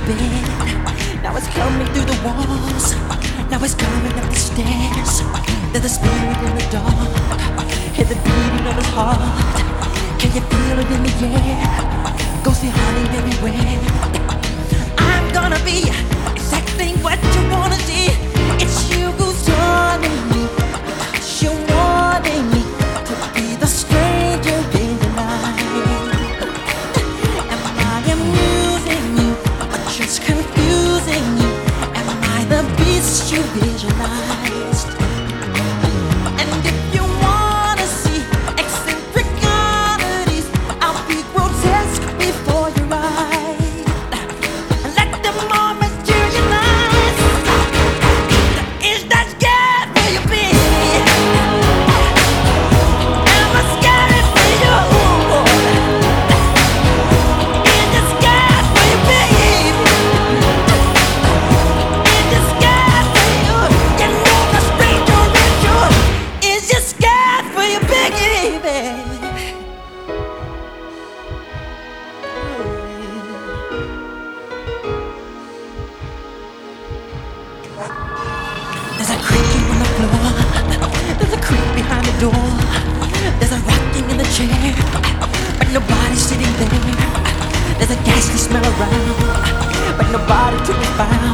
bed. Now it's coming through the walls. Now it's coming up the stairs. There's a spirit in the dark. Hear the beating of his heart. Can you feel it in the air? Ghostly haunting everywhere. I'm gonna be exactly what you wanna see. It's you who's taunting me. You're wanting me to be the stranger in the night. Am I amusing you or just confusing you? Am I the beast you visualized? And if you wanna see eccentric oddities, I'll be grotesque before your eyes. Let them all materialize. Is that scared for you, baby? Am I scared for you? Is it scared for you, baby? Is it scared for you? You know the stranger is you. Is it scared for you, baby? There's a creaking on the floor. There's a creak behind the door. There's a rocking in the chair, but nobody's sitting there. There's a ghastly smell around, but nobody to be found.